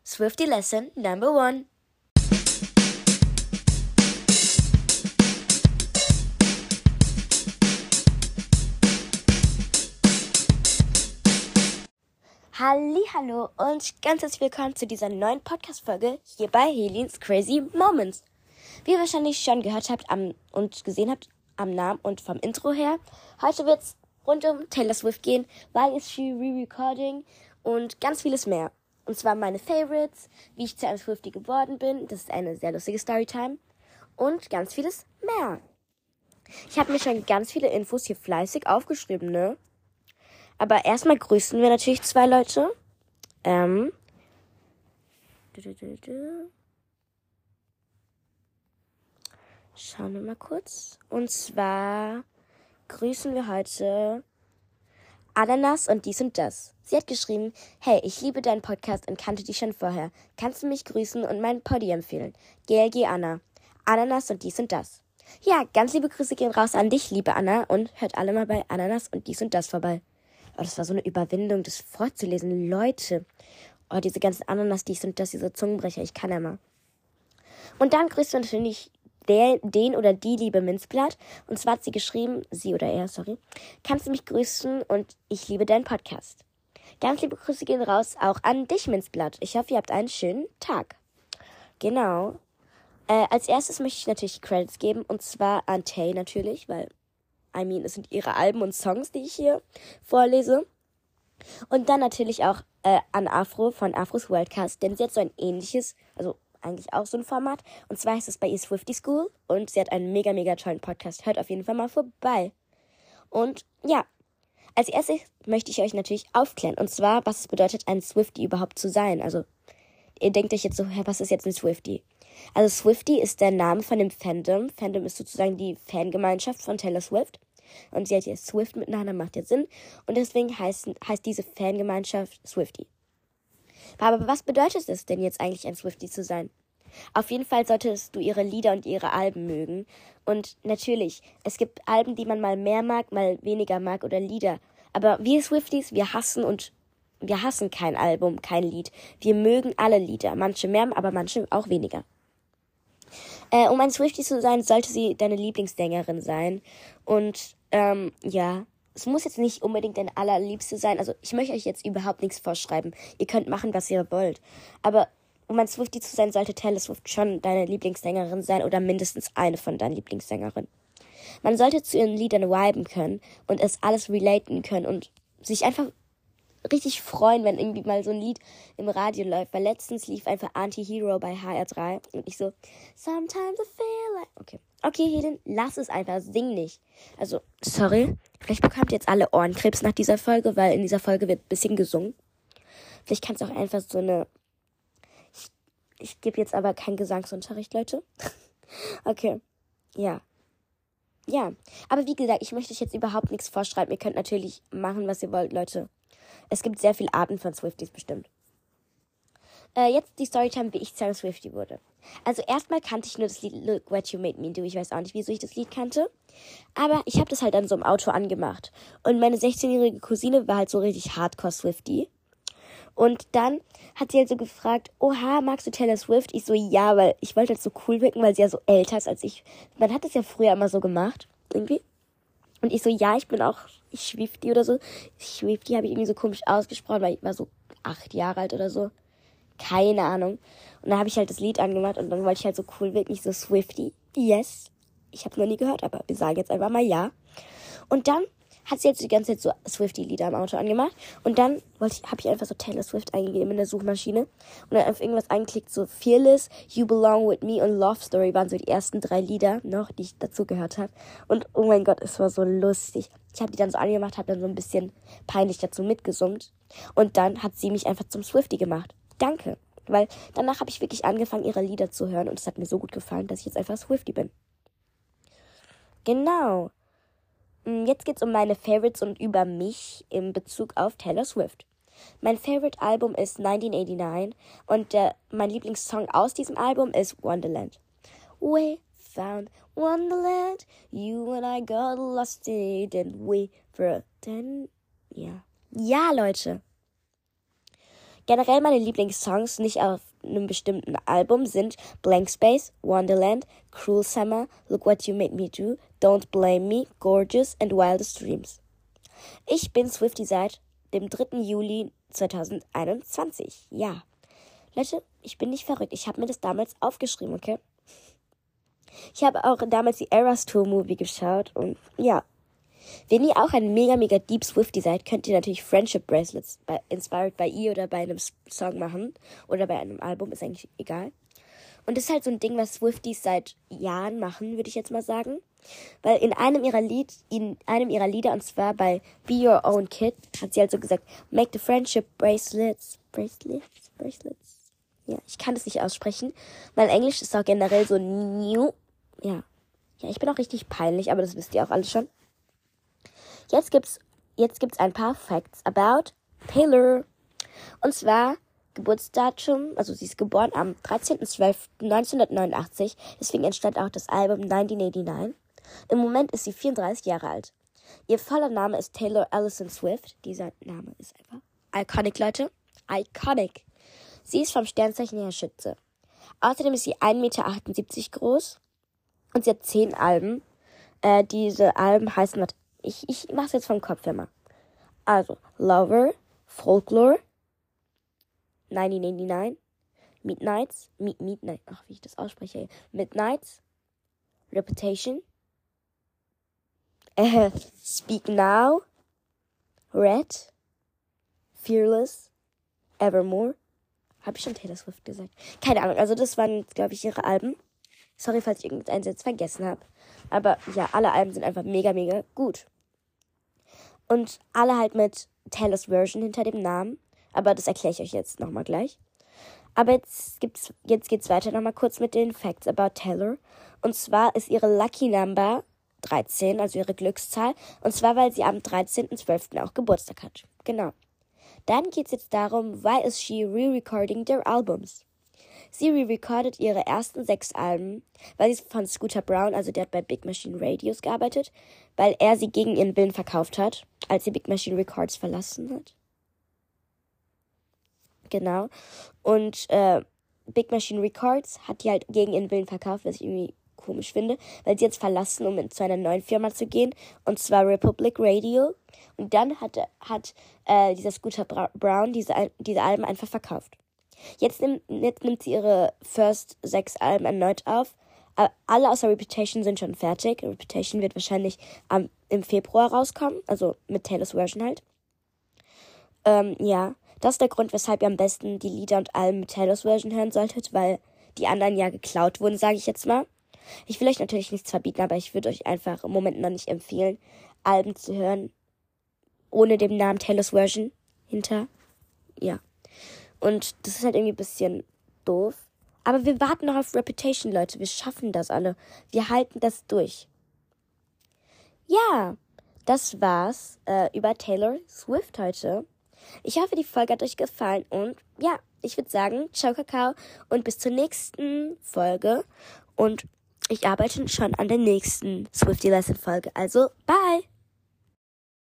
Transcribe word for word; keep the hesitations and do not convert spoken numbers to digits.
Swiftie lesson number one. Hallihallo und ganz herzlich willkommen zu dieser neuen Podcast-Folge hier bei Helins Crazy Moments. Wie ihr wahrscheinlich schon gehört habt am, und gesehen habt am Namen und vom Intro her, heute wird es rund um Taylor Swift gehen, Why is she re-recording und ganz vieles mehr. Und zwar meine Favorites, wie ich zu einem Swiftie geworden bin, das ist eine sehr lustige Storytime und ganz vieles mehr. Ich habe mir schon ganz viele Infos hier fleißig aufgeschrieben, ne? Aber erstmal grüßen wir natürlich zwei Leute. Ähm. Schauen wir mal kurz. Und zwar grüßen wir heute Ananas und dies und das. Sie hat geschrieben, hey, ich liebe deinen Podcast und kannte dich schon vorher. Kannst du mich grüßen und meinen Poddy empfehlen? G L G Anna. Ananas und dies und das. Ja, ganz liebe Grüße gehen raus an dich, liebe Anna. Und hört alle mal bei Ananas und dies und das vorbei. Oh, das war so eine Überwindung, das vorzulesen. Leute, oh, diese ganzen Ananas, dies und das, diese Zungenbrecher, ich kann ja mal. Und dann grüßt du natürlich der, den oder die liebe Minzblatt. Und zwar hat sie geschrieben, sie oder er, sorry, kannst du mich grüßen und ich liebe deinen Podcast. Ganz liebe Grüße gehen raus auch an dich, Minzblatt. Ich hoffe, ihr habt einen schönen Tag. Genau. Äh, als erstes möchte ich natürlich Credits geben, und zwar an Tay natürlich, weil I mean, es sind ihre Alben und Songs, die ich hier vorlese. Und dann natürlich auch äh, an Afro von Afros Worldcast, denn sie hat so ein ähnliches, also eigentlich auch so ein Format. Und zwar heißt es bei ihr Swiftie School und sie hat einen mega, mega tollen Podcast. Hört auf jeden Fall mal vorbei. Und ja, als erstes möchte ich euch natürlich aufklären. Und zwar, was es bedeutet, ein Swiftie überhaupt zu sein. Also, ihr denkt euch jetzt so, was ist jetzt ein Swiftie? Also Swiftie ist der Name von dem Fandom. Fandom ist sozusagen die Fangemeinschaft von Taylor Swift. Und sie hat ja Swift miteinander, macht ja Sinn. Und deswegen heißt, heißt diese Fangemeinschaft Swiftie. Aber was bedeutet es denn jetzt eigentlich, ein Swiftie zu sein? Auf jeden Fall solltest du ihre Lieder und ihre Alben mögen. Und natürlich, es gibt Alben, die man mal mehr mag, mal weniger mag oder Lieder. Aber wir Swifties, wir hassen und wir hassen kein Album, kein Lied. Wir mögen alle Lieder. Manche mehr, aber manche auch weniger. Äh, um ein Swiftie zu sein, sollte sie deine Lieblingssängerin sein. Und, ähm, ja, es muss jetzt nicht unbedingt deine allerliebste sein. Also, ich möchte euch jetzt überhaupt nichts vorschreiben. Ihr könnt machen, was ihr wollt. Aber um ein Swiftie zu sein, sollte Taylor Swift schon deine Lieblingssängerin sein oder mindestens eine von deinen Lieblingssängerinnen. Man sollte zu ihren Liedern viben können und es alles relaten können und sich einfach richtig freuen, wenn irgendwie mal so ein Lied im Radio läuft, weil letztens lief einfach Anti-Hero bei H R drei und ich so, sometimes I feel like... Okay, okay, Helen, lass es einfach, sing nicht. Also, sorry, vielleicht bekommt ihr jetzt alle Ohrenkrebs nach dieser Folge, weil in dieser Folge wird ein bisschen gesungen. Vielleicht kannst du auch einfach so eine... Ich, ich gebe jetzt aber keinen Gesangsunterricht, Leute. Okay, ja. Ja, aber wie gesagt, ich möchte euch jetzt überhaupt nichts vorschreiben. Ihr könnt natürlich machen, was ihr wollt, Leute. Es gibt sehr viele Arten von Swifties bestimmt. Äh, jetzt die Storytime, wie ich zu einem Swiftie wurde. Also erstmal kannte ich nur das Lied Look What You Made Me Do. Ich weiß auch nicht, wieso ich das Lied kannte. Aber ich habe das halt dann so im Auto angemacht. Und meine sechzehnjährige Cousine war halt so richtig Hardcore-Swiftie. Und dann hat sie halt so gefragt, oha, magst du Taylor Swift? Ich so, ja, weil ich wollte halt so cool wirken, weil sie ja so älter ist als ich. Man hat das ja früher immer so gemacht, irgendwie. Und ich so, ja, ich bin auch, ich Swiftie oder so. Swiftie habe ich irgendwie so komisch ausgesprochen, weil ich war so acht Jahre alt oder so. Keine Ahnung. Und dann habe ich halt das Lied angemacht und dann wollte ich halt so cool wirken. Ich so, Swiftie, yes. Ich habe es noch nie gehört, aber wir sagen jetzt einfach mal ja. Und dann hat sie jetzt die ganze Zeit so Swiftie-Lieder im Auto angemacht. Und dann wollte ich, habe ich einfach so Taylor Swift eingegeben in der Suchmaschine. Und dann auf irgendwas angeklickt, so Fearless, You Belong With Me und Love Story waren so die ersten drei Lieder noch, die ich dazu gehört habe. Und oh mein Gott, es war so lustig. Ich habe die dann so angemacht, habe dann so ein bisschen peinlich dazu mitgesummt. Und dann hat sie mich einfach zum Swiftie gemacht. Danke. Weil danach habe ich wirklich angefangen, ihre Lieder zu hören. Und es hat mir so gut gefallen, dass ich jetzt einfach Swiftie bin. Genau. Jetzt geht's um meine Favorites und über mich in Bezug auf Taylor Swift. Mein Favorite-Album ist neunzehnhundertneunundachtzig und der, mein Lieblingssong aus diesem Album ist Wonderland. We found Wonderland, you and I got lost in it and we pretend... Ja. Ja, Leute. Generell meine Lieblingssongs, nicht auf einem bestimmten Album, sind Blank Space, Wonderland, Cruel Summer, Look What You Made Me Do, Don't Blame Me, Gorgeous and Wildest Dreams. Ich bin Swiftie seit dem dritten Juli zweitausendeinundzwanzig. Ja. Leute, ich bin nicht verrückt. Ich habe mir das damals aufgeschrieben, okay? Ich habe auch damals die Eras Tour Movie geschaut und ja. Wenn ihr auch ein mega, mega Deep Swiftie seid, könnt ihr natürlich Friendship Bracelets bei Inspired by ihr oder bei einem Song machen. Oder bei einem Album, ist eigentlich egal. Und das ist halt so ein Ding, was Swifties seit Jahren machen, würde ich jetzt mal sagen. Weil in einem ihrer Lied, in einem ihrer Lieder, und zwar bei Be Your Own Kid, hat sie halt so gesagt, make the Friendship Bracelets, Bracelets, Bracelets. Ja, ich kann das nicht aussprechen. Mein Englisch ist auch generell so new. Ja. Ja, ich bin auch richtig peinlich, aber das wisst ihr auch alles schon. Jetzt gibt's, jetzt gibt's ein paar Facts about Taylor. Und zwar Geburtsdatum, also sie ist geboren am dreizehnten zwölften neunzehnhundertneunundachtzig, deswegen entstand auch das Album neunzehnhundertneunundachtzig. Im Moment ist sie vierunddreißig Jahre alt. Ihr voller Name ist Taylor Allison Swift. Dieser Name ist einfach iconic, Leute. Iconic. Sie ist vom Sternzeichen her Schütze. Außerdem ist sie ein Meter achtundsiebzig groß und sie hat zehn Alben. Äh, diese Alben heißen, ich, ich mach's jetzt vom Kopf her mal. Also, Lover, Folklore, neunzehnhundertneunundneunzig, Midnights, Meet, Midnight, ach, wie ich das ausspreche, Midnights, Reputation, äh, Speak Now, Red, Fearless, Evermore. Habe ich schon Taylor Swift gesagt? Keine Ahnung, also das waren, glaube ich, ihre Alben. Sorry, falls ich irgendeins jetzt vergessen habe. Aber ja, alle Alben sind einfach mega, mega gut. Und alle halt mit Taylors Version hinter dem Namen. Aber das erkläre ich euch jetzt nochmal gleich. Aber jetzt gibt's, jetzt geht's weiter nochmal kurz mit den Facts about Taylor. Und zwar ist ihre Lucky Number dreizehn, also ihre Glückszahl. Und zwar, weil sie am dreizehnten zwölften auch Geburtstag hat. Genau. Dann geht's jetzt darum, why is she re-recording their albums? Sie re-recordet ihre ersten sechs Alben, weil sie von Scooter Braun, also der hat bei Big Machine Radios gearbeitet, weil er sie gegen ihren Willen verkauft hat, als sie Big Machine Records verlassen hat. Genau. Und äh, Big Machine Records hat die halt gegen ihren Willen verkauft, was ich irgendwie komisch finde, weil sie jetzt verlassen, um zu einer neuen Firma zu gehen, und zwar Republic Radio. Und dann hat, hat äh, dieser Scooter Bra- Braun diese, diese Alben einfach verkauft. Jetzt, nimm, jetzt nimmt sie ihre First sechs Alben erneut auf. Äh, alle außer Reputation sind schon fertig. Reputation wird wahrscheinlich am, im Februar rauskommen, also mit Taylor's Version halt. Ähm, ja, das ist der Grund, weshalb ihr am besten die Lieder und Alben mit Taylor's Version hören solltet, weil die anderen ja geklaut wurden, sage ich jetzt mal. Ich will euch natürlich nichts verbieten, aber ich würde euch einfach im Moment noch nicht empfehlen, Alben zu hören, ohne den Namen Taylor's Version hinter. Ja. Und das ist halt irgendwie ein bisschen doof. Aber wir warten noch auf Reputation, Leute. Wir schaffen das alle. Wir halten das durch. Ja, das war's äh, über Taylor Swift heute. Ich hoffe, die Folge hat euch gefallen. Und ja, ich würde sagen, ciao, Kakao. Und bis zur nächsten Folge. Und ich arbeite schon an der nächsten Swiftie Lesson Folge. Also, bye!